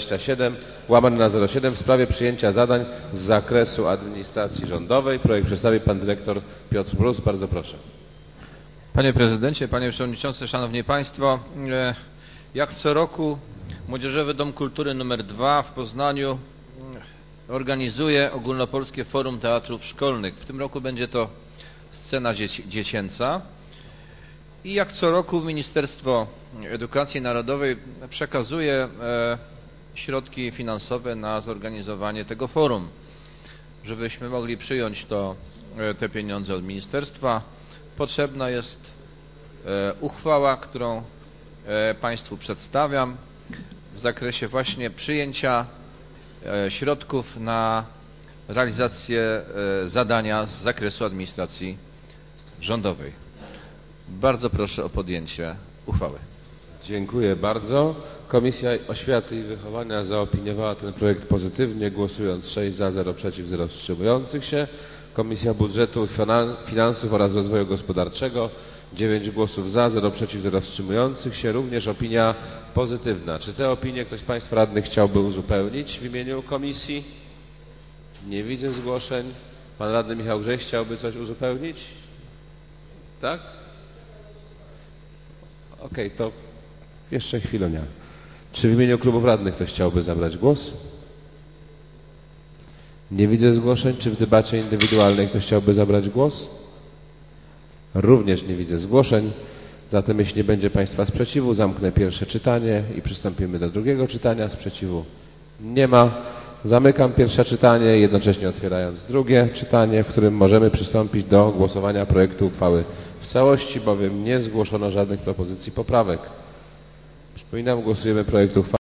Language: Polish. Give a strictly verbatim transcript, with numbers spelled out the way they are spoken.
dwadzieścia siedem łamane na zero siedem w sprawie przyjęcia zadań z zakresu administracji rządowej. Projekt przedstawi pan dyrektor Piotr Brus. Bardzo proszę. Panie Prezydencie, Panie Przewodniczący, Szanowni Państwo, jak co roku Młodzieżowy Dom Kultury numer dwa w Poznaniu organizuje Ogólnopolskie Forum Teatrów Szkolnych. W tym roku będzie to scena dzieci, dziecięca i jak co roku Ministerstwo Edukacji Narodowej przekazuje e, środki finansowe na zorganizowanie tego forum. Żebyśmy mogli przyjąć to, e, te pieniądze od ministerstwa, potrzebna jest e, uchwała, którą e, Państwu przedstawiam w zakresie właśnie przyjęcia e, środków na realizację e, zadania z zakresu administracji rządowej. Bardzo proszę o podjęcie uchwały. Dziękuję bardzo. Komisja Oświaty i Wychowania zaopiniowała ten projekt pozytywnie, głosując sześć za, zero przeciw, zero wstrzymujących się. Komisja Budżetu, Finansów oraz Rozwoju Gospodarczego dziewięć głosów za, zero przeciw, zero wstrzymujących się. Również opinia pozytywna. Czy te opinie ktoś z Państwa radnych chciałby uzupełnić w imieniu komisji? Nie widzę zgłoszeń. Pan radny Michał Grześ chciałby coś uzupełnić? Tak? Okej, to jeszcze chwilę. Czy w imieniu klubów radnych ktoś chciałby zabrać głos? Nie widzę zgłoszeń. Czy w debacie indywidualnej ktoś chciałby zabrać głos? Również nie widzę zgłoszeń. Zatem jeśli nie będzie Państwa sprzeciwu, zamknę pierwsze czytanie i przystąpimy do drugiego czytania. Sprzeciwu nie ma. Zamykam pierwsze czytanie, jednocześnie otwierając drugie czytanie, w którym możemy przystąpić do głosowania projektu uchwały w całości, bowiem nie zgłoszono żadnych propozycji poprawek. Przypominam, głosujemy projekt uchwały.